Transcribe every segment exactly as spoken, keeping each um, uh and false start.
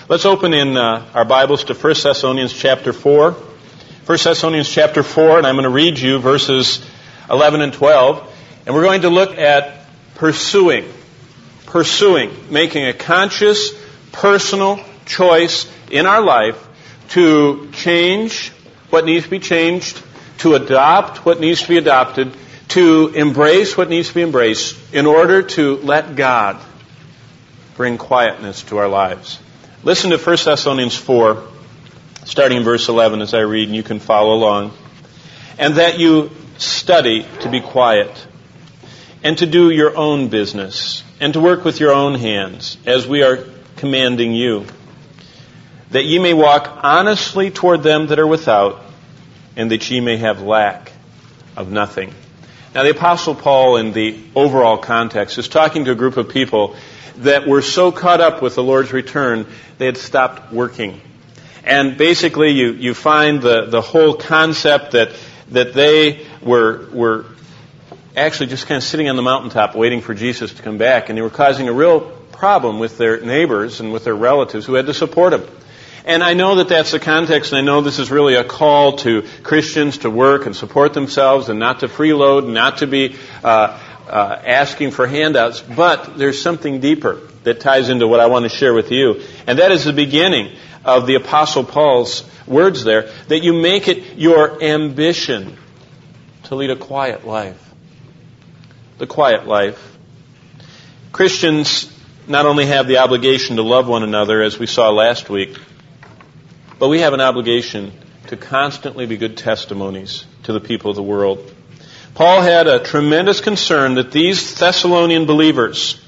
Let's open in uh, our Bibles to First Thessalonians chapter four. First Thessalonians chapter four, and I'm going to read you verses eleven and twelve. And we're going to look at pursuing. Pursuing. Making a conscious, personal choice in our life to change what needs to be changed, to adopt what needs to be adopted, to embrace what needs to be embraced in order to let God bring quietness to our lives. Listen to First Thessalonians four, starting in verse eleven as I read, and you can follow along. And that you study to be quiet, and to do your own business, and to work with your own hands, as we are commanding you, that ye may walk honestly toward them that are without, and that ye may have lack of nothing. Now, the Apostle Paul, in the overall context, is talking to a group of people that were so caught up with the Lord's return, they had stopped working. And basically, you, you find the, the whole concept that that they were were actually just kind of sitting on the mountaintop waiting for Jesus to come back, and they were causing a real problem with their neighbors and with their relatives who had to support them. And I know that that's the context, and I know this is really a call to Christians to work and support themselves and not to freeload, and not to be uh, uh, asking for handouts. But there's something deeper that ties into what I want to share with you. And that is the beginning of the Apostle Paul's words there, that you make it your ambition to lead a quiet life. The quiet life. Christians not only have the obligation to love one another, as we saw last week, but we have an obligation to constantly be good testimonies to the people of the world. Paul had a tremendous concern that these Thessalonian believers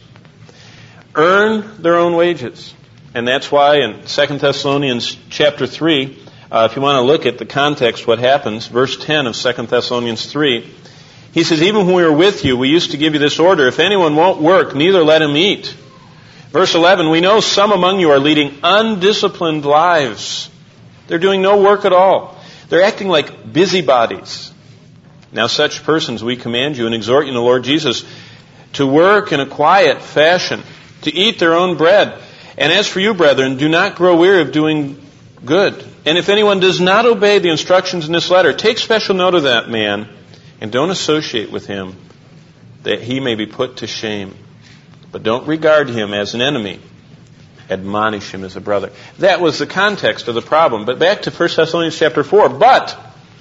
earn their own wages. And that's why in Second Thessalonians chapter three, uh, if you want to look at the context, what happens, verse ten of Second Thessalonians three, he says, even when we were with you, we used to give you this order, if anyone won't work, neither let him eat. Verse eleven, we know some among you are leading undisciplined lives. They're doing no work at all. They're acting like busybodies. Now such persons we command you and exhort you in the Lord Jesus to work in a quiet fashion, to eat their own bread. And as for you, brethren, do not grow weary of doing good. And if anyone does not obey the instructions in this letter, take special note of that man and don't associate with him, that he may be put to shame. But don't regard him as an enemy. Admonish him as a brother. That was the context of the problem. But back to First Thessalonians chapter four. But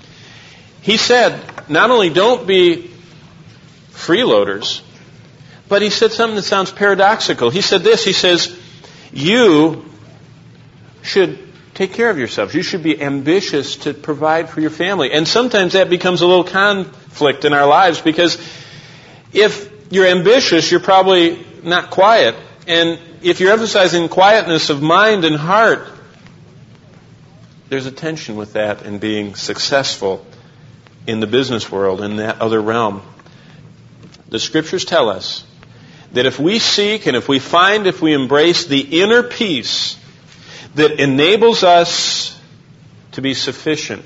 he said, not only don't be freeloaders, but he said something that sounds paradoxical. He said this, he says, you should take care of yourselves. You should be ambitious to provide for your family. And sometimes that becomes a little conflict in our lives, because if you're ambitious, you're probably not quiet. And if you're emphasizing quietness of mind and heart, there's a tension with that in being successful in the business world, in that other realm. The Scriptures tell us that if we seek and if we find, if we embrace the inner peace that enables us to be sufficient,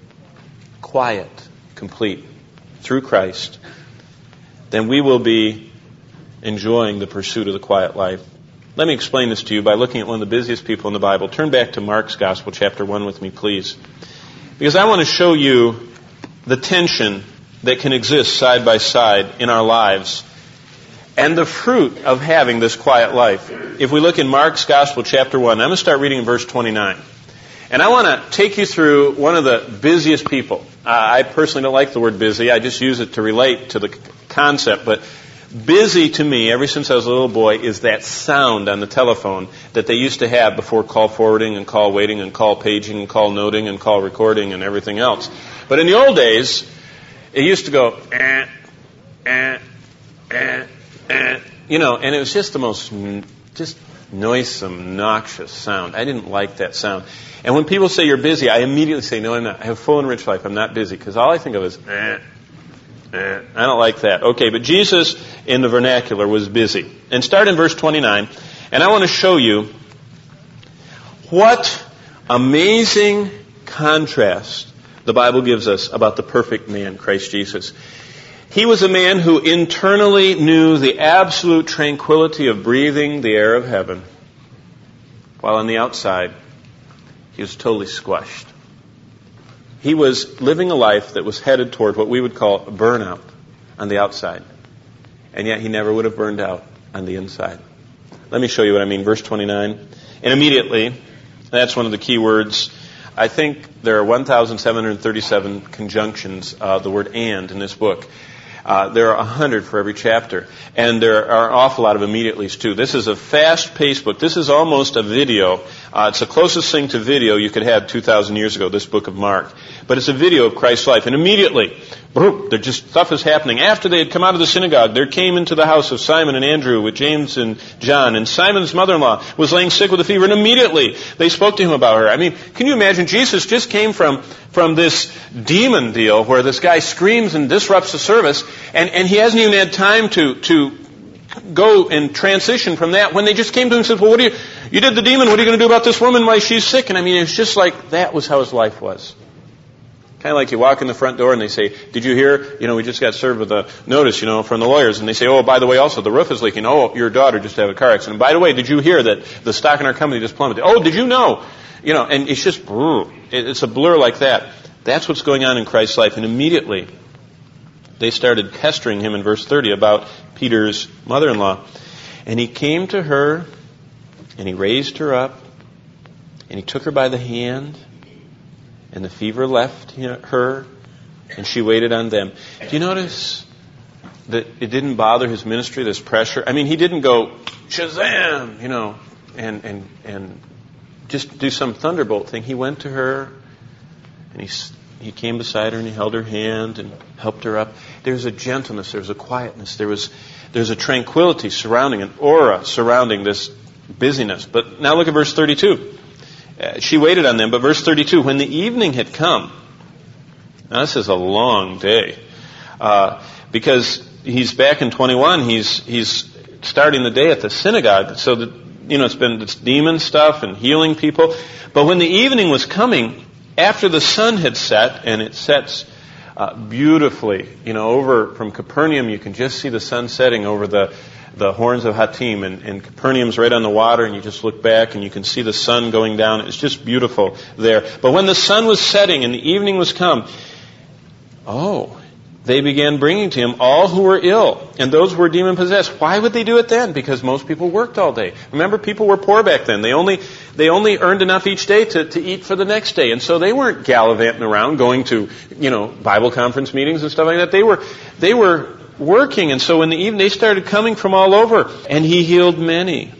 quiet, complete, through Christ, then we will be enjoying the pursuit of the quiet life. Let me explain this to you by looking at one of the busiest people in the Bible. Turn back to Mark's Gospel, chapter one with me, please. Because I want to show you the tension that can exist side by side in our lives and the fruit of having this quiet life. If we look in Mark's Gospel, chapter one, I'm going to start reading in verse twenty-nine. And I want to take you through one of the busiest people. Uh, I personally don't like the word busy. I just use it to relate to the concept. But busy to me, ever since I was a little boy, is that sound on the telephone that they used to have before call forwarding and call waiting and call paging and call noting and call recording and everything else. But in the old days, it used to go, eh, eh, eh, eh, you know, and it was just the most just noisome, noxious sound. I didn't like that sound. And when people say you're busy, I immediately say, no, I'm not. I have a full and rich life. I'm not busy. Because all I think of is, eh, eh. I don't like that. Okay, but Jesus in the vernacular was busy. And start in verse twenty-nine. And I want to show you what amazing contrast the Bible gives us about the perfect man, Christ Jesus. He was a man who internally knew the absolute tranquility of breathing the air of heaven. while on the outside, he was totally squashed. He was living a life that was headed toward what we would call a burnout on the outside. And yet he never would have burned out on the inside. Let me show you what I mean. Verse twenty-nine. And immediately, that's one of the key words. I think there are one thousand seven hundred thirty-seven conjunctions, uh, the word and, in this book. Uh, there are one hundred for every chapter. And there are an awful lot of immediatelys, too. This is a fast-paced book. This is almost a video. Uh, it's the closest thing to video you could have two thousand years ago, this book of Mark. But it's a video of Christ's life. And immediately, boom, there just stuff is happening. After they had come out of the synagogue, there came into the house of Simon and Andrew with James and John. And Simon's mother-in-law was laying sick with a fever. And immediately, they spoke to him about her. I mean, can you imagine? Jesus just came from, from this demon deal where this guy screams and disrupts the service. And, and he hasn't even had time to, to go and transition from that when they just came to him and said, well, what do you, you did the demon, what are you going to do about this woman while she's sick? And I mean, it's just like that was how his life was. Kind of like you walk in the front door and they say, did you hear, you know, we just got served with a notice, you know, from the lawyers. And they say, oh, by the way, also the roof is leaking. Oh, your daughter just had a car accident. By the way, did you hear that the stock in our company just plummeted? Oh, did you know? You know, and it's just, it's a blur like that. That's what's going on in Christ's life. And immediately, they started pestering him in verse thirty about Peter's mother-in-law. And he came to her, and he raised her up, and he took her by the hand, and the fever left her, and she waited on them. Do you notice that it didn't bother his ministry, this pressure? I mean, he didn't go, Shazam, you know, and, and, and just do some thunderbolt thing. He went to her, and he He came beside her and he held her hand and helped her up. There was a gentleness, there was a quietness, there was there's a tranquility surrounding, an aura surrounding this busyness. But now look at verse thirty-two. Uh, she waited on them, but verse thirty-two, when the evening had come, now this is a long day, uh, because he's back in twenty-one, he's he's starting the day at the synagogue, so that, you know, it's been this demon stuff and healing people. But when the evening was coming, after the sun had set, and it sets uh, beautifully, you know, over from Capernaum, you can just see the sun setting over the, the horns of Hatim, and, and Capernaum's right on the water, and you just look back and you can see the sun going down. It's just beautiful there. But when the sun was setting and the evening was come, oh, they began bringing to him all who were ill and those who were demon-possessed. Why would they do it then? Because most people worked all day. Remember, people were poor back then. They only they only earned enough each day to, to eat for the next day. And so they weren't gallivanting around going to, you know, Bible conference meetings and stuff like that. They were they were working. And so in the evening, they started coming from all over. And he healed many.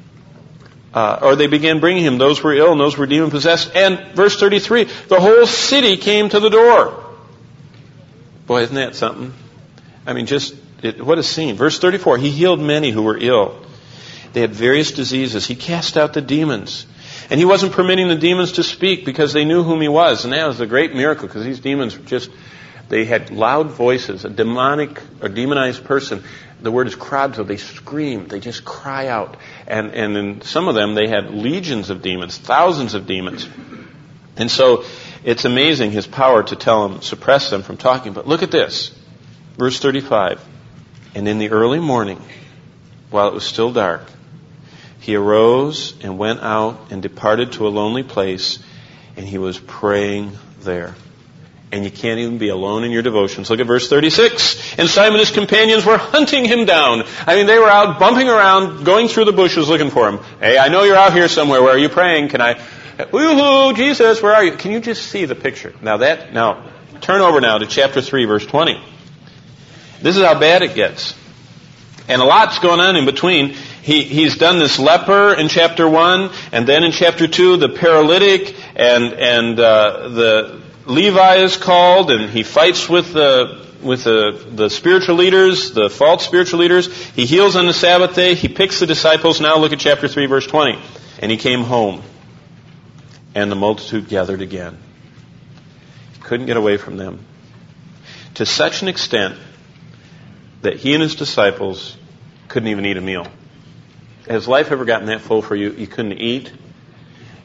Uh, or they began bringing him those who were ill and those who were demon-possessed. And verse thirty-three, the whole city came to the door. Boy, isn't that something? I mean, just, it, what a scene. Verse thirty-four, he healed many who were ill. They had various diseases. He cast out the demons. And he wasn't permitting the demons to speak because they knew whom he was. And that was a great miracle, because these demons were just, they had loud voices. A demonic or demonized person, the word is kradzo, they scream, they just cry out. And, and in some of them, they had legions of demons, thousands of demons. And so, it's amazing his power to tell them, suppress them from talking. But look at this. Verse thirty-five. And in the early morning, while it was still dark, he arose and went out and departed to a lonely place, and he was praying there. And you can't even be alone in your devotions. Look at verse thirty-six. And Simon and his companions were hunting him down. I mean, they were out bumping around, going through the bushes looking for him. Hey, I know you're out here somewhere. Where are you praying? Can I... Woo-hoo, Jesus, where are you? Can you just see the picture? Now that, now, turn over now to chapter three, verse twenty. This is how bad it gets. And a lot's going on in between. He, he's done this leper in chapter one, and then in chapter two, the paralytic, and, and, uh, the Levi is called, and he fights with the, with the, the spiritual leaders, the false spiritual leaders. He heals on the Sabbath day. He picks the disciples. Now look at chapter three, verse twenty. And he came home. And the multitude gathered again. He couldn't get away from them. To such an extent that he and his disciples couldn't even eat a meal. Has life ever gotten that full for you? You couldn't eat?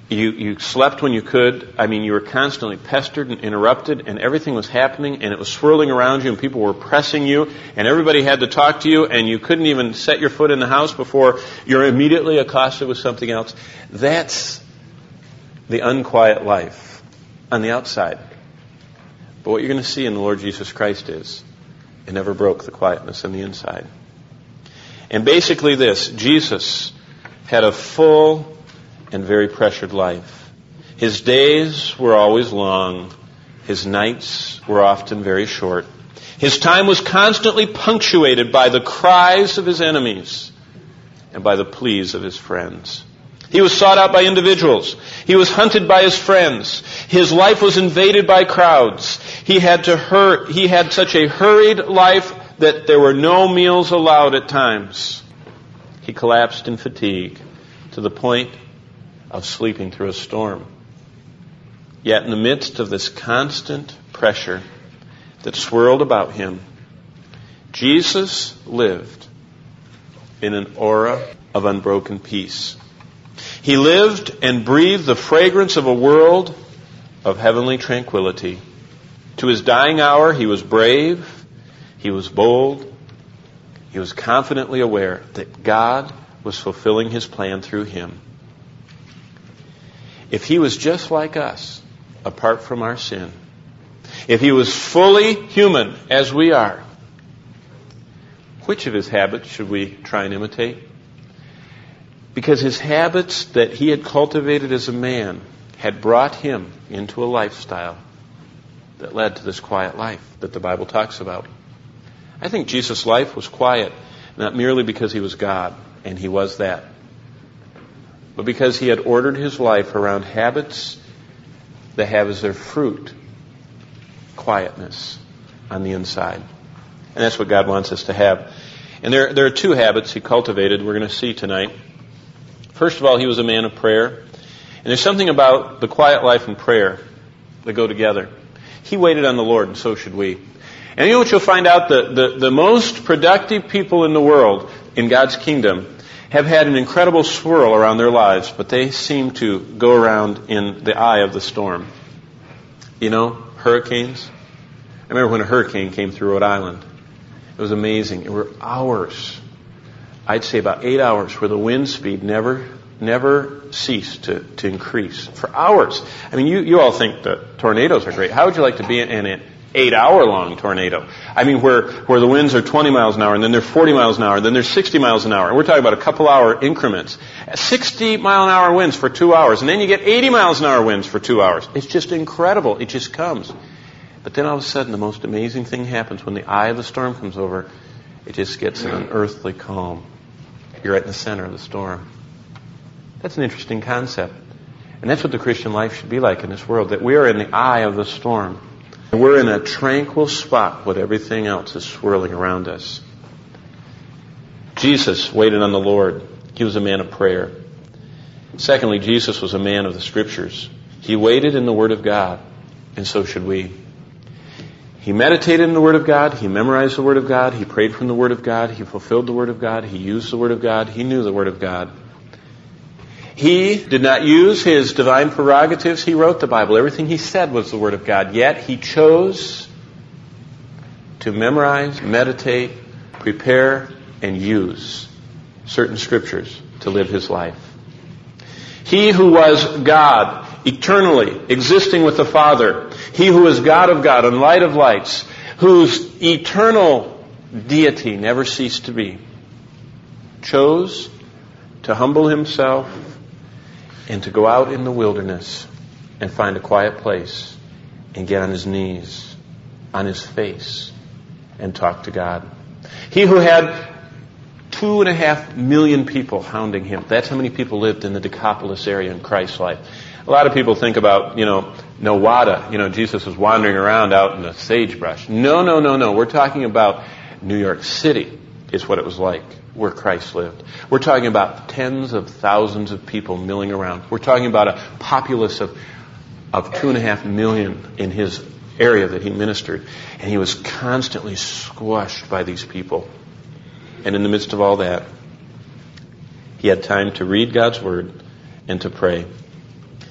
You, you slept when you could. I mean, you were constantly pestered and interrupted, and everything was happening, and it was swirling around you, and people were pressing you, and everybody had to talk to you, and you couldn't even set your foot in the house before you're immediately accosted with something else. That's the unquiet life on the outside. But what you're going to see in the Lord Jesus Christ is it never broke the quietness on the inside. And basically this, Jesus had a full and very pressured life. His days were always long. His nights were often very short. His time was constantly punctuated by the cries of his enemies and by the pleas of his friends. He was sought out by individuals. He was hunted by his friends. His life was invaded by crowds. He had to hur- he had such a hurried life that there were no meals allowed at times. He collapsed in fatigue to the point of sleeping through a storm. Yet in the midst of this constant pressure that swirled about him, Jesus lived in an aura of unbroken peace. He lived and breathed the fragrance of a world of heavenly tranquility. To his dying hour, he was brave, he was bold, he was confidently aware that God was fulfilling his plan through him. If he was just like us, apart from our sin, if he was fully human as we are, which of his habits should we try and imitate? Because his habits that he had cultivated as a man had brought him into a lifestyle that led to this quiet life that the Bible talks about. I think Jesus' life was quiet, not merely because he was God, and he was that, but because he had ordered his life around habits that have as their fruit quietness on the inside. And that's what God wants us to have. And there, there are two habits he cultivated we're going to see tonight. First of all, he was a man of prayer. And there's something about the quiet life and prayer that go together. He waited on the Lord, and so should we. And you know what you'll find out? The, the, the most productive people in the world, in God's kingdom, have had an incredible swirl around their lives, but they seem to go around in the eye of the storm. You know, hurricanes. I remember when a hurricane came through Rhode Island. It was amazing. It were hours. I'd say about eight hours where the wind speed never never ceased to, to increase. For hours. I mean, you, you all think that tornadoes are great. How would you like to be in an eight-hour-long tornado? I mean, where, where the winds are twenty miles an hour, and then they're forty miles an hour, and then they're sixty miles an hour. And we're talking about a couple-hour increments. sixty-mile-an-hour winds for two hours, and then you get eighty miles an hour winds for two hours. It's just incredible. It just comes. But then all of a sudden, the most amazing thing happens. When the eye of the storm comes over, it just gets an unearthly calm. You're right in the center of the storm. That's an interesting concept. And that's what the Christian life should be like in this world, that we are in the eye of the storm. And we're in a tranquil spot when everything else is swirling around us. Jesus waited on the Lord. He was a man of prayer. Secondly, Jesus was a man of the Scriptures. He waited in the Word of God, and so should we. He meditated in the Word of God. He memorized the Word of God. He prayed from the Word of God. He fulfilled the Word of God. He used the Word of God. He knew the Word of God. He did not use his divine prerogatives. He wrote the Bible. Everything he said was the Word of God. Yet he chose to memorize, meditate, prepare, and use certain Scriptures to live his life. He who was God, eternally existing with the Father, he who is God of God and light of lights, whose eternal deity never ceased to be, chose to humble himself and to go out in the wilderness and find a quiet place and get on his knees, on his face, and talk to God. He who had two and a half million people hounding him. That's how many people lived in the Decapolis area in Christ's life. A lot of people think about, you know, Nowata. You know, Jesus was wandering around out in the sagebrush. No, no, no, no. We're talking about New York City is what it was like where Christ lived. We're talking about tens of thousands of people milling around. We're talking about a populace of, of two and a half million in his area that he ministered. And he was constantly squashed by these people. And in the midst of all that, he had time to read God's Word and to pray.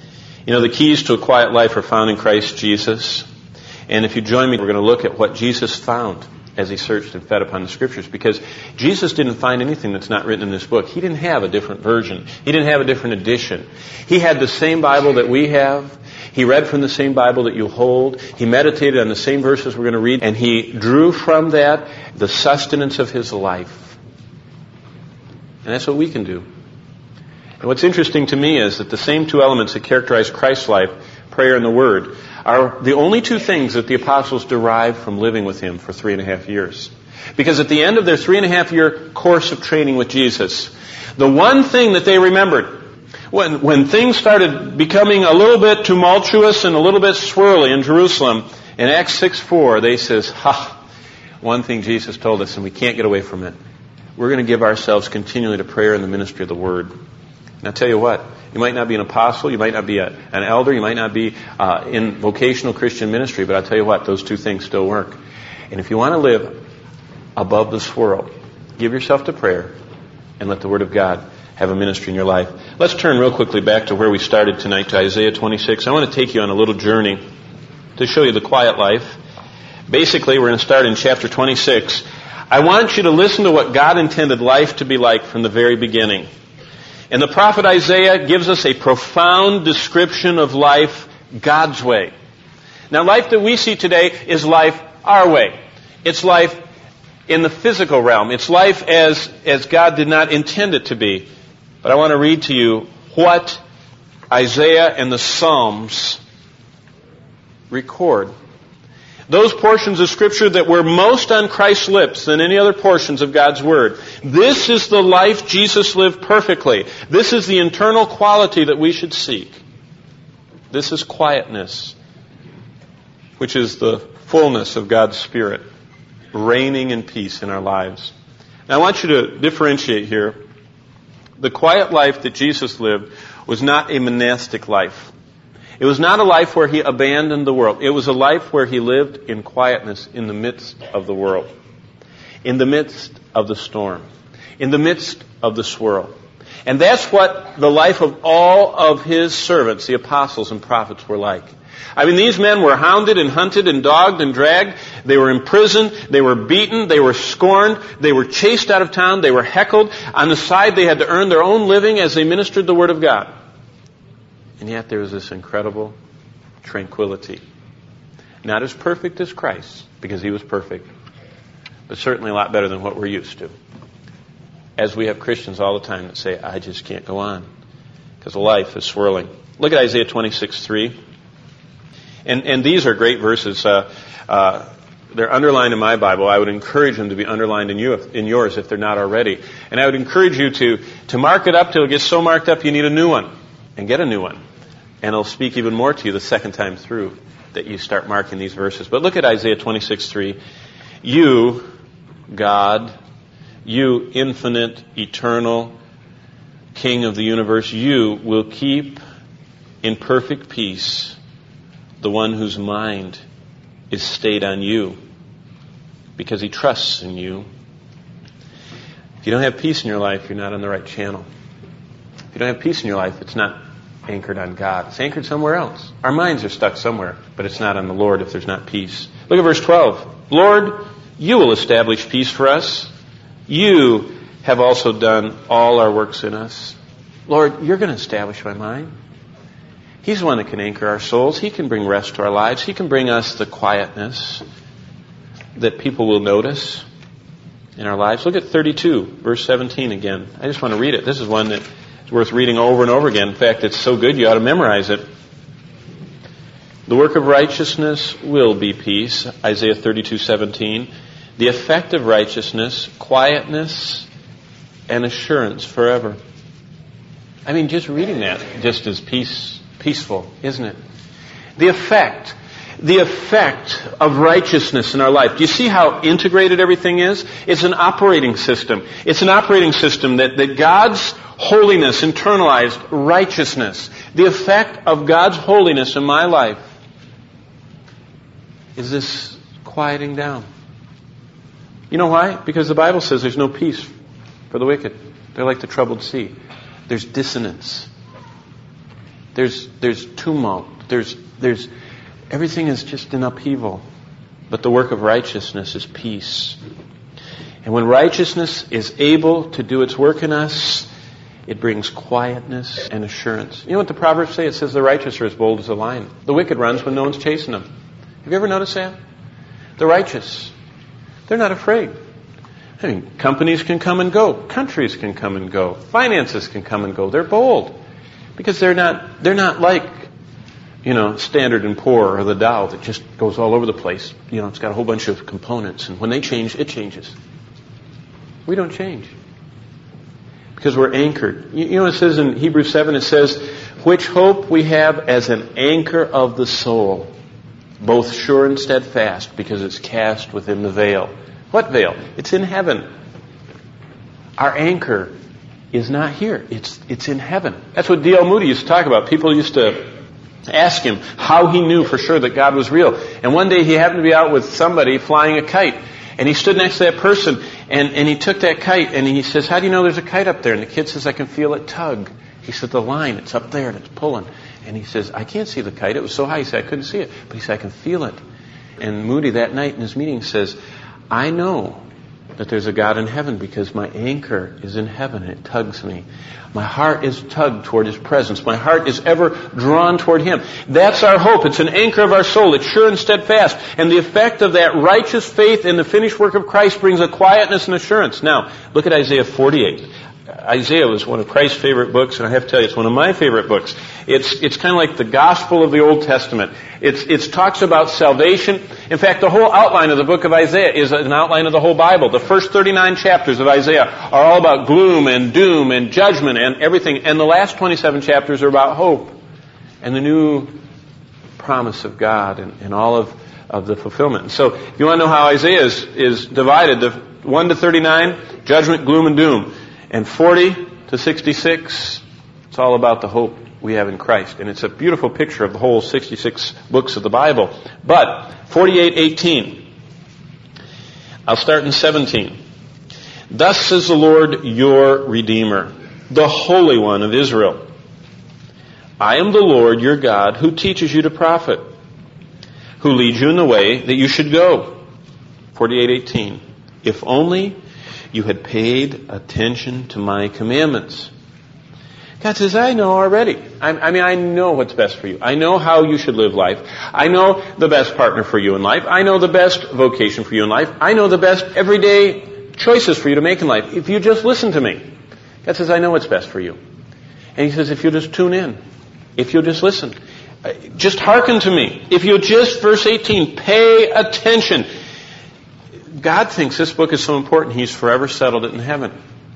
You know, the keys to a quiet life are found in Christ Jesus. And if you join me, we're going to look at what Jesus found as he searched and fed upon the Scriptures. Because Jesus didn't find anything that's not written in this book. He didn't have a different version. He didn't have a different edition. He had the same Bible that we have. He read from the same Bible that you hold. He meditated on the same verses we're going to read. And he drew from that the sustenance of his life. And that's what we can do. And what's interesting to me is that the same two elements that characterize Christ's life, prayer and the Word, are the only two things that the apostles derived from living with him for three and a half years. Because at the end of their three and a half year course of training with Jesus, the one thing that they remembered, when, when things started becoming a little bit tumultuous and a little bit swirly in Jerusalem, in Acts six four, they says, ha, one thing Jesus told us, and we can't get away from it. We're going to give ourselves continually to prayer and the ministry of the Word. And I'll tell you what, you might not be an apostle, you might not be a, an elder, you might not be uh, in vocational Christian ministry, but I'll tell you what, those two things still work. And if you want to live above the swirl, give yourself to prayer and let the Word of God have a ministry in your life. Let's turn real quickly back to where we started tonight, to Isaiah twenty-six. I want to take you on a little journey to show you the quiet life. Basically, we're going to start in chapter twenty-six. I want you to listen to what God intended life to be like from the very beginning. And the prophet Isaiah gives us a profound description of life God's way. Now, life that we see today is life our way. It's life in the physical realm. It's life as, as God did not intend it to be. But I want to read to you what Isaiah and the Psalms record. Those portions of Scripture that were most on Christ's lips than any other portions of God's Word. This is the life Jesus lived perfectly. This is the internal quality that we should seek. This is quietness, which is the fullness of God's Spirit, reigning in peace in our lives. Now, I want you to differentiate here. The quiet life that Jesus lived was not a monastic life. It was not a life where he abandoned the world. It was a life where he lived in quietness in the midst of the world, in the midst of the storm, in the midst of the swirl. And that's what the life of all of his servants, the apostles and prophets, were like. I mean, these men were hounded and hunted and dogged and dragged. They were imprisoned. They were beaten. They were scorned. They were chased out of town. They were heckled. On the side, they had to earn their own living as they ministered the Word of God. And yet there was this incredible tranquility. Not as perfect as Christ, because he was perfect, but certainly a lot better than what we're used to. As we have Christians all the time that say, I just can't go on, because life is swirling. Look at Isaiah twenty-six three. And, and these are great verses. Uh, uh, they're underlined in my Bible. I would encourage them to be underlined in, you, in yours if they're not already. And I would encourage you to, to mark it up till it gets so marked up you need a new one. And get a new one. And it'll speak even more to you the second time through that you start marking these verses. But look at Isaiah twenty-six three. You, God, you infinite, eternal King of the universe, you will keep in perfect peace the one whose mind is stayed on you because he trusts in you. If you don't have peace in your life, you're not on the right channel. If you don't have peace in your life, it's not anchored on God. It's anchored somewhere else. Our minds are stuck somewhere, but it's not on the Lord if there's not peace. Look at verse twelve. Lord, you will establish peace for us. You have also done all our works in us. Lord, you're going to establish my mind. He's the one that can anchor our souls. He can bring rest to our lives. He can bring us the quietness that people will notice in our lives. Look at thirty-two, verse seventeen again. I just want to read it. This is one that is worth reading over and over again. In fact, it's so good you ought to memorize it. The work of righteousness will be peace. Isaiah thirty-two seventeen. The effect of righteousness, quietness, and assurance forever. I mean, just reading that just is peace, peaceful, isn't it? The effect, the effect of righteousness in our life. Do you see how integrated everything is? It's an operating system. It's an operating system that, that God's holiness internalized righteousness. The effect of God's holiness in my life is this quieting down. You know why? Because the Bible says there's no peace for the wicked. They're like the troubled sea. There's dissonance. There's there's tumult. There's there's everything is just in upheaval. But the work of righteousness is peace. And when righteousness is able to do its work in us, it brings quietness and assurance. You know what the Proverbs say? It says the righteous are as bold as a lion. The wicked runs when no one's chasing them. Have you ever noticed that? The righteous, they're not afraid. I mean, companies can come and go. Countries can come and go. Finances can come and go. They're bold. Because they're not, they're not like, you know, Standard and Poor or the Dow that just goes all over the place. You know, it's got a whole bunch of components. And when they change, it changes. We don't change. Because we're anchored. You, you know, it says in Hebrews seven, it says, which hope we have as an anchor of the soul, both sure and steadfast, because it's cast within the veil. What veil? It's in heaven. Our anchor is not here. It's it's in heaven. That's what D L Moody used to talk about. People used to ask him how he knew for sure that God was real. And one day he happened to be out with somebody flying a kite. And he stood next to that person, and, and he took that kite, and he says, how do you know there's a kite up there? And the kid says, I can feel it tug. He said, the line, it's up there, and it's pulling. And he says, I can't see the kite. It was so high. He said, I couldn't see it. But he said, I can feel it. And Moody that night in his meeting says, I know that there's a God in heaven because my anchor is in heaven and it tugs me. My heart is tugged toward His presence. My heart is ever drawn toward Him. That's our hope. It's an anchor of our soul. It's sure and steadfast. And the effect of that righteous faith in the finished work of Christ brings a quietness and assurance. Now, look at Isaiah forty-eight. Isaiah was one of Christ's favorite books, and I have to tell you, it's one of my favorite books. It's it's kind of like the gospel of the Old Testament. It's it talks about salvation. In fact, the whole outline of the book of Isaiah is an outline of the whole Bible. The first thirty-nine chapters of Isaiah are all about gloom and doom and judgment and everything. And the last twenty-seven chapters are about hope and the new promise of God and, and all of, of the fulfillment. And so if you want to know how Isaiah is, is divided, the one to thirty-nine, judgment, gloom, and doom. And forty to sixty-six, it's all about the hope we have in Christ. And it's a beautiful picture of the whole sixty-six books of the Bible. But forty-eight eighteen, I'll start in seventeen. Thus says the Lord your Redeemer, the Holy One of Israel. I am the Lord your God who teaches you to profit, who leads you in the way that you should go. forty-eight eighteen. If only you had paid attention to my commandments. God says, I know already. I, I mean, I know what's best for you. I know how you should live life. I know the best partner for you in life. I know the best vocation for you in life. I know the best everyday choices for you to make in life. If you just listen to me. God says, I know what's best for you. And He says, if you'll just tune in, if you'll just listen, just hearken to me. If you'll just, verse eighteen, pay attention. God thinks this book is so important, He's forever settled it in heaven.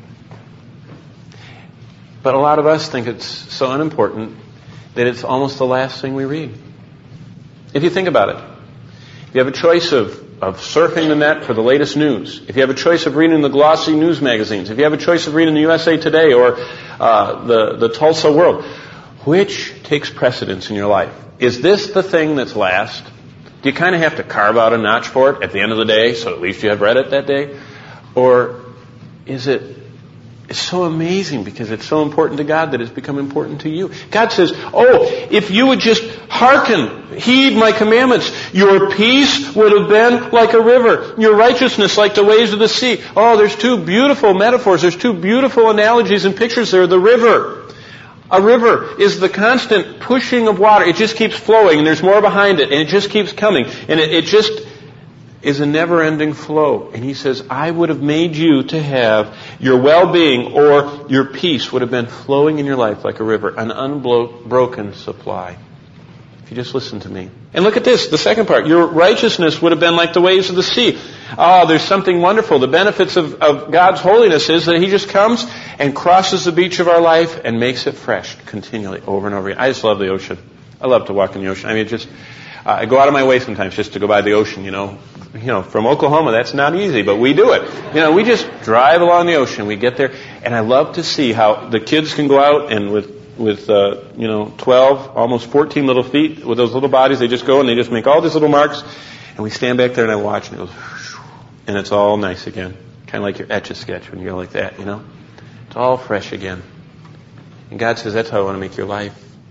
But a lot of us think it's so unimportant that it's almost the last thing we read. If you think about it, if you have a choice of, of surfing the net for the latest news, if you have a choice of reading the glossy news magazines, if you have a choice of reading the U S A Today or uh, the, the Tulsa World, which takes precedence in your life? Is this the thing that's last? Do you kind of have to carve out a notch for it at the end of the day so at least you have read it that day? Or is it it's so amazing because it's so important to God that it's become important to you? God says, oh, if you would just hearken, heed my commandments, your peace would have been like a river, your righteousness like the waves of the sea. Oh, there's two beautiful metaphors. There's two beautiful analogies and pictures there. The river. A river is the constant pushing of water. It just keeps flowing, and there's more behind it, and it just keeps coming. And it, it just is a never-ending flow. And He says, I would have made you to have your well-being or your peace would have been flowing in your life like a river, an unbroken supply. If you just listen to me. And look at this, the second part. Your righteousness would have been like the waves of the sea. Oh, there's something wonderful. The benefits of, of God's holiness is that He just comes and crosses the beach of our life and makes it fresh continually over and over again. I just love the ocean. I love to walk in the ocean. I mean, just uh, I go out of my way sometimes just to go by the ocean, you know. You know, from Oklahoma, that's not easy, but we do it. You know, we just drive along the ocean. We get there, and I love to see how the kids can go out and with with, uh, you know, twelve, almost fourteen little feet, with those little bodies, they just go and they just make all these little marks. And we stand back there and I watch and it goes, and it's all nice again. Kind of like your Etch-a-Sketch when you go like that, you know. It's all fresh again. And God says, that's how I want to make your life.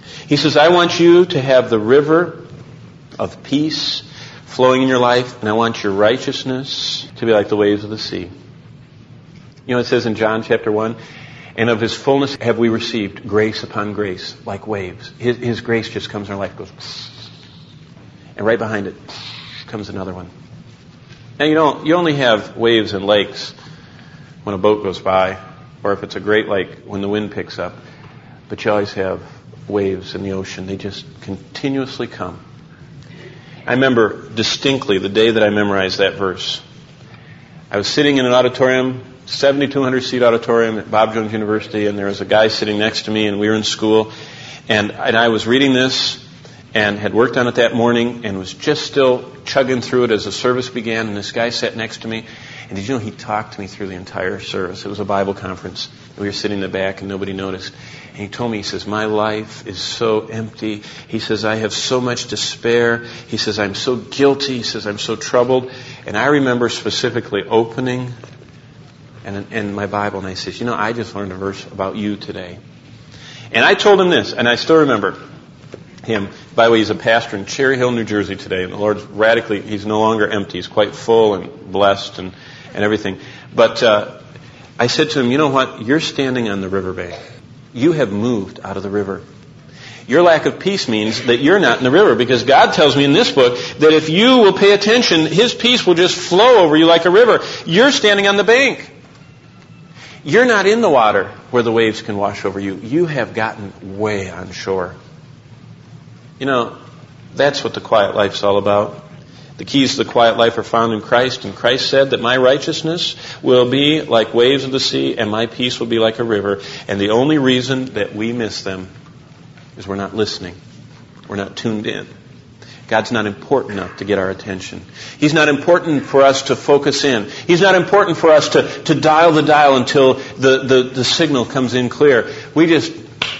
He says, I want you to have the river of peace flowing in your life, and I want your righteousness to be like the waves of the sea. You know, it says in John chapter one, and of His fullness have we received grace upon grace, like waves. His, His grace just comes in our life, goes, and right behind it comes another one. Now, you don't, you only have waves and lakes when a boat goes by, or if it's a great lake when the wind picks up, but you always have waves in the ocean. They just continuously come. I remember distinctly the day that I memorized that verse. I was sitting in an auditorium, seventy-two hundred seat auditorium at Bob Jones University, and there was a guy sitting next to me, and we were in school, and, and I was reading this and had worked on it that morning and was just still chugging through it as the service began, and this guy sat next to me, and did you know he talked to me through the entire service? It was a Bible conference. We were sitting in the back and nobody noticed. And he told me, he says, my life is so empty. He says, I have so much despair. He says, I'm so guilty. He says, I'm so troubled. And I remember specifically opening and in my Bible, and I says, you know, I just learned a verse about you today. And I told him this, and I still remember him. By the way, he's a pastor in Cherry Hill, New Jersey today, and the Lord's radically, he's no longer empty. He's quite full and blessed and, and everything. But uh, I said to him, you know what? You're standing on the riverbank. You have moved out of the river. Your lack of peace means that you're not in the river, because God tells me in this book that if you will pay attention, His peace will just flow over you like a river. You're standing on the bank. You're not in the water where the waves can wash over you. You have gotten way on shore. You know, that's what the quiet life's all about. The keys to the quiet life are found in Christ, and Christ said that my righteousness will be like waves of the sea, and my peace will be like a river. And the only reason that we miss them is we're not listening. We're not tuned in. God's not important enough to get our attention. He's not important for us to focus in. He's not important for us to, to dial the dial until the, the, the signal comes in clear. We just,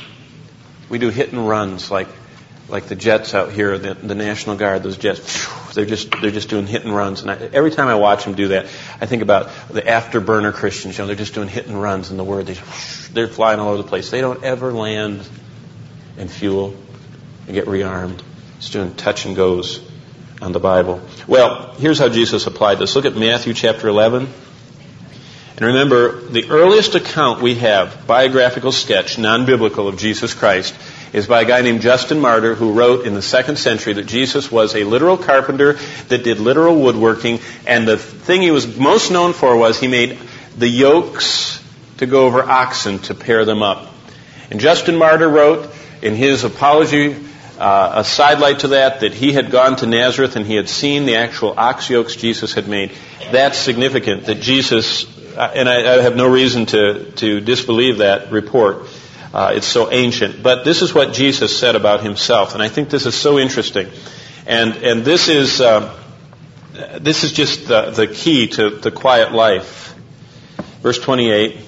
we do hit and runs like like the jets out here, the, the National Guard, those jets. They're just they're just doing hit and runs. And I, every time I watch them do that, I think about the afterburner Christians. You know, they're just doing hit and runs in the Word. They, they're flying all over the place. They don't ever land and fuel and get rearmed. It's doing touch and goes on the Bible. Well, here's how Jesus applied this. Look at Matthew chapter eleven. And remember, the earliest account we have, biographical sketch, non-biblical, of Jesus Christ, is by a guy named Justin Martyr, who wrote in the second century that Jesus was a literal carpenter that did literal woodworking, and the thing he was most known for was he made the yokes to go over oxen to pair them up. And Justin Martyr wrote in his apology, uh, a sidelight to that, that he had gone to Nazareth and he had seen the actual ox yokes Jesus had made. That's significant that Jesus, and I, I have no reason to, to disbelieve that report. Uh, it's so ancient. But this is what Jesus said about Himself, and I think this is so interesting. And and this is uh, this is just the, the key to the quiet life. Verse twenty-eight,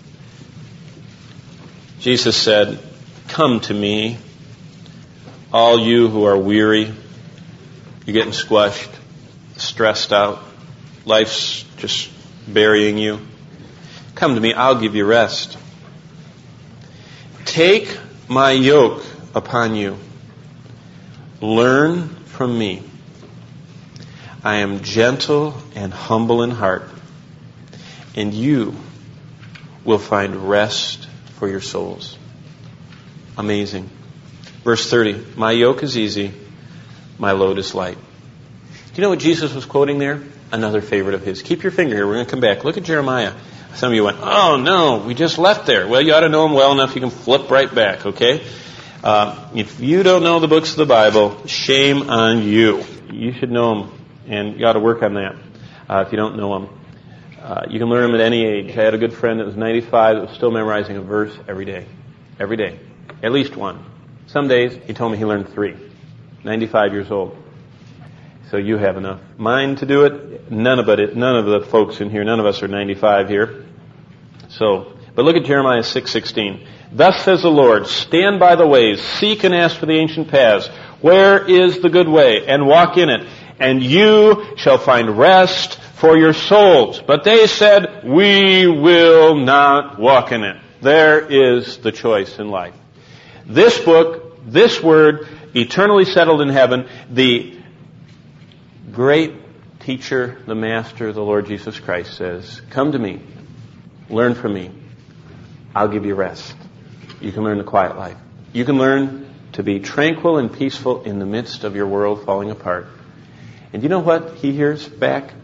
Jesus said, "Come to me, all you who are weary, you're getting squashed, stressed out, life's just burying you. Come to me, I'll give you rest. Take my yoke upon you. Learn from me. I am gentle and humble in heart, and you will find rest for your souls." Amazing. Verse thirty, my yoke is easy, my load is light. Do you know what Jesus was quoting there? Another favorite of his. Keep your finger here. We're going to come back. Look at Jeremiah. Some of you went, oh no, we just left there. Well, you ought to know them well enough you can flip right back, okay? Uh, if you don't know the books of the Bible, shame on you. You should know them, and you ought to work on that uh, if you don't know them. Uh, you can learn them at any age. I had a good friend that was ninety-five that was still memorizing a verse every day. Every day. At least one. Some days, he told me he learned three. ninety-five years old. So you have enough mind to do it. None of it, none of the folks in here, none of us are ninety-five here. So, but look at Jeremiah six sixteen. Thus says the Lord, stand by the ways, seek and ask for the ancient paths. Where is the good way? And walk in it. And you shall find rest for your souls. But they said, we will not walk in it. There is the choice in life. This book this word, eternally settled in heaven, the great teacher, the master, the Lord Jesus Christ says, come to me, learn from me, I'll give you rest. You can learn the quiet life. You can learn to be tranquil and peaceful in the midst of your world falling apart. And you know what he hears back?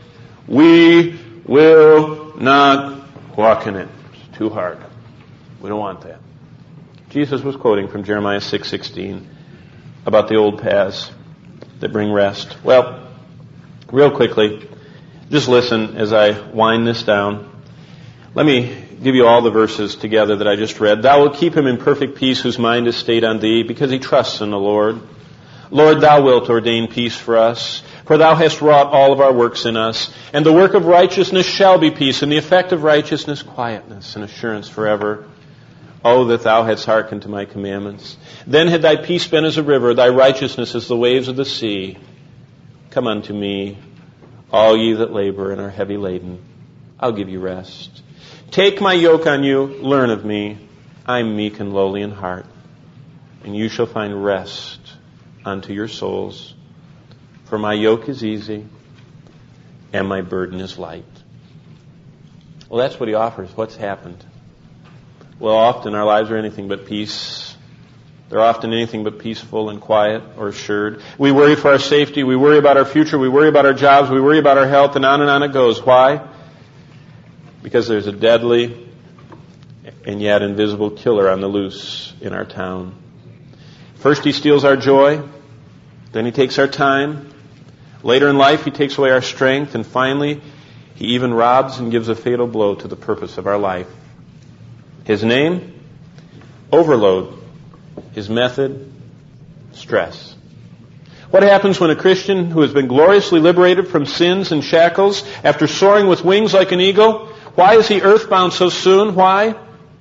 We will not walk in it. It's too hard. We don't want that. Jesus was quoting from Jeremiah six sixteen about the old paths that bring rest. Well, real quickly, just listen as I wind this down. Let me give you all the verses together that I just read. Thou wilt keep him in perfect peace whose mind is stayed on thee, because he trusts in the Lord. Lord, thou wilt ordain peace for us, for thou hast wrought all of our works in us. And the work of righteousness shall be peace, and the effect of righteousness quietness and assurance forever. Oh, that thou hadst hearkened to my commandments. Then had thy peace been as a river, thy righteousness as the waves of the sea. Come unto me, all ye that labor and are heavy laden. I'll give you rest. Take my yoke on you, learn of me. I am meek and lowly in heart, and you shall find rest unto your souls. For my yoke is easy, and my burden is light. Well, that's what he offers. What's happened? Well, often our lives are anything but peace. They're often anything but peaceful and quiet or assured. We worry for our safety. We worry about our future. We worry about our jobs. We worry about our health, and on and on it goes. Why? Because there's a deadly and yet invisible killer on the loose in our town. First he steals our joy. Then he takes our time. Later in life he takes away our strength. And finally he even robs and gives a fatal blow to the purpose of our life. His name? Overload. His method? Stress. What happens when a Christian who has been gloriously liberated from sins and shackles, after soaring with wings like an eagle, why is he earthbound so soon? Why?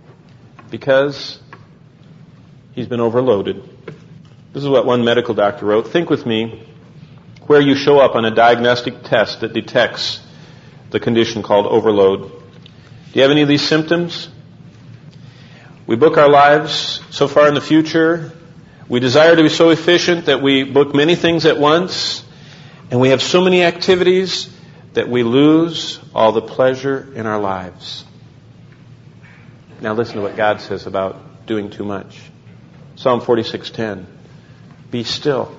Because he's been overloaded. This is what one medical doctor wrote. Think with me where you show up on a diagnostic test that detects the condition called overload. Do you have any of these symptoms? We book our lives so far in the future. We desire to be so efficient that we book many things at once. And we have so many activities that we lose all the pleasure in our lives. Now listen to what God says about doing too much. Psalm forty-six ten. Be still,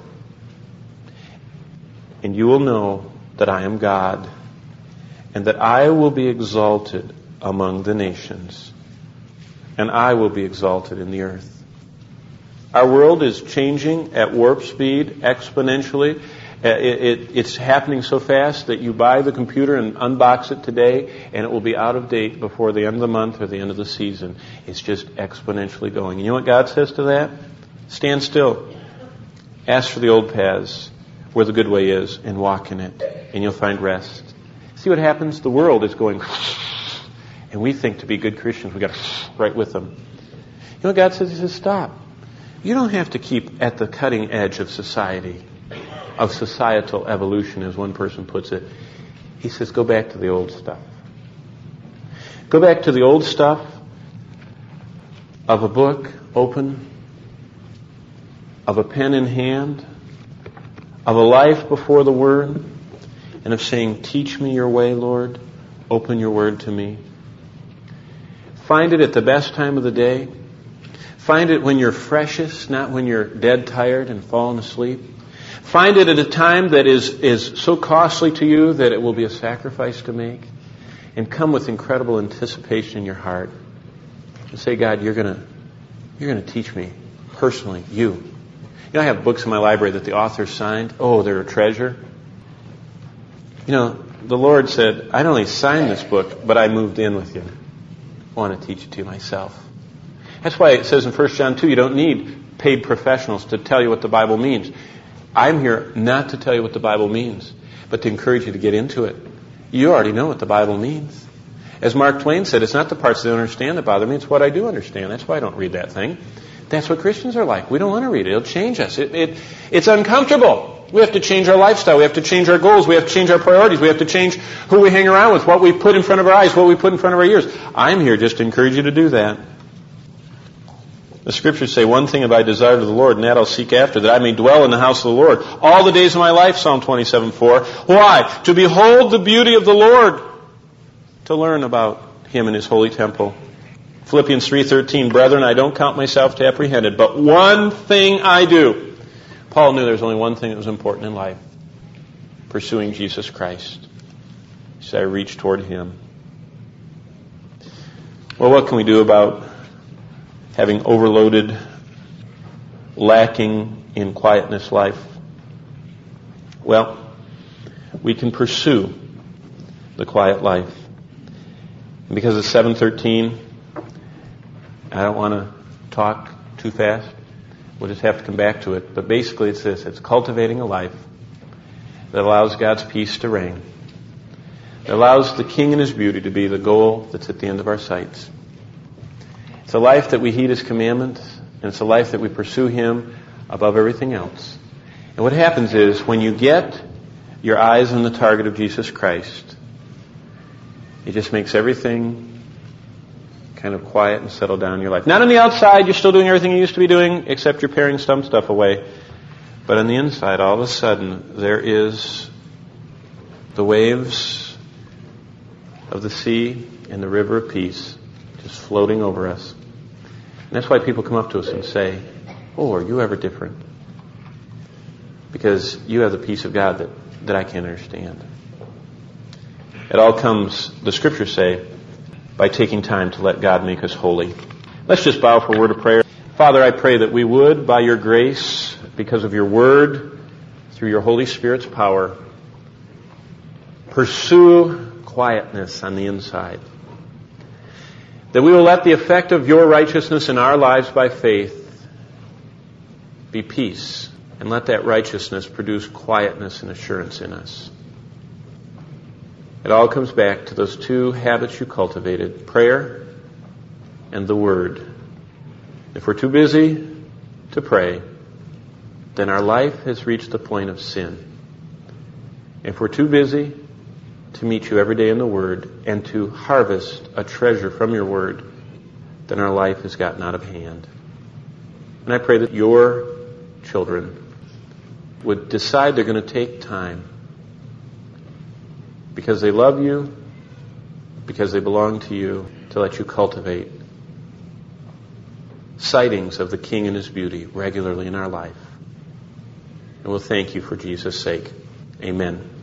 and you will know that I am God, and that I will be exalted among the nations, and I will be exalted in the earth. Our world is changing at warp speed, exponentially. It, it, it's happening so fast that you buy the computer and unbox it today, and it will be out of date before the end of the month or the end of the season. It's just exponentially going. And you know what God says to that? Stand still. Ask for the old paths where the good way is and walk in it, and you'll find rest. See what happens? The world is going, and we think to be good Christians, we've got to right with them. You know what God says? He says, stop. You don't have to keep at the cutting edge of society, of societal evolution, as one person puts it. He says, go back to the old stuff. Go back to the old stuff of a book open, of a pen in hand, of a life before the Word, and of saying, teach me your way, Lord. Open your Word to me. Find it at the best time of the day. Find it when you're freshest, not when you're dead tired and fallen asleep. Find it at a time that is, is so costly to you that it will be a sacrifice to make. And come with incredible anticipation in your heart. And say, God, you're gonna, you're gonna teach me personally, you. You know, I have books in my library that the author signed. Oh, they're a treasure. You know, the Lord said, I not only signed this book, but I moved in with you. I want to teach it to you myself. That's why it says in First John two, you don't need paid professionals to tell you what the Bible means. I'm here not to tell you what the Bible means, but to encourage you to get into it. You already know what the Bible means. As Mark Twain said, it's not the parts I don't understand that bother me, it's what I do understand. That's why I don't read that thing. That's what Christians are like. We don't want to read it. It'll change us. It, it, it's uncomfortable. We have to change our lifestyle. We have to change our goals. We have to change our priorities. We have to change who we hang around with, what we put in front of our eyes, what we put in front of our ears. I'm here just to encourage you to do that. The Scriptures say, one thing have I desired of the Lord, and that I'll seek after, that I may dwell in the house of the Lord all the days of my life, Psalm twenty-seven four. Why? To behold the beauty of the Lord, to learn about Him in His holy temple. Philippians three thirteen, brethren, I don't count myself to apprehended, but one thing I do. Paul knew there was only one thing that was important in life, pursuing Jesus Christ. He said, I reach toward Him. Well, what can we do about having overloaded, lacking in quietness life? Well, we can pursue the quiet life. And because it's seven thirteen, I don't want to talk too fast. We'll just have to come back to it. But basically it's this. It's cultivating a life that allows God's peace to reign. That allows the King and His beauty to be the goal that's at the end of our sights. It's a life that we heed His commandments, and it's a life that we pursue Him above everything else. And what happens is, when you get your eyes on the target of Jesus Christ, it just makes everything kind of quiet and settle down in your life. Not on the outside, you're still doing everything you used to be doing, except you're paring some stuff away. But on the inside, all of a sudden, there is the waves of the sea and the river of peace just floating over us. And that's why people come up to us and say, oh, are you ever different? Because you have the peace of God that, that I can't understand. It all comes, the Scriptures say, by taking time to let God make us holy. Let's just bow for a word of prayer. Father, I pray that we would, by your grace, because of your word, through your Holy Spirit's power, pursue quietness on the inside. That we will let the effect of your righteousness in our lives by faith be peace, and let that righteousness produce quietness and assurance in us. It all comes back to those two habits you cultivated, prayer and the Word. If we're too busy to pray, then our life has reached the point of sin. If we're too busy to meet you every day in the Word and to harvest a treasure from your Word, then our life has gotten out of hand. And I pray that your children would decide they're going to take time, because they love you, because they belong to you, to let you cultivate sightings of the King and His beauty regularly in our life. And we'll thank you for Jesus' sake. Amen.